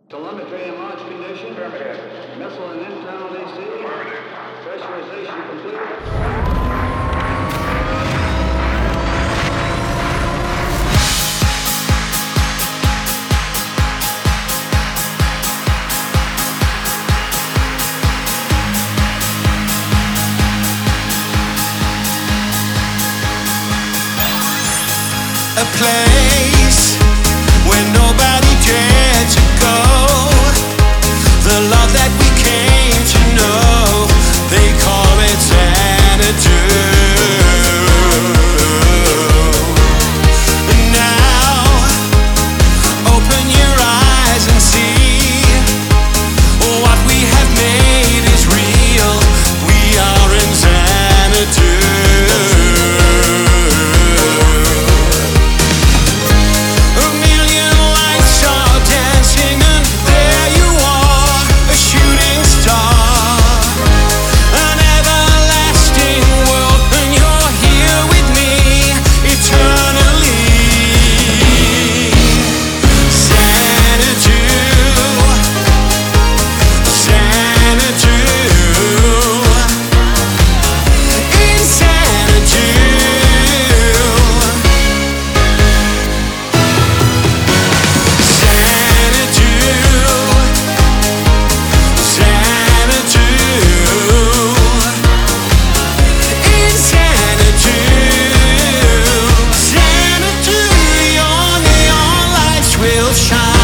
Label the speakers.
Speaker 1: Telemetry in launch condition. Affirmative. Missile and internal DC. Affirmative. Pressurization complete.
Speaker 2: A place where nobody dared to go. The love that we came to know, they call it Xanadu. Now, open your eyes and see what we have made is real. We are in Xanadu. Shine.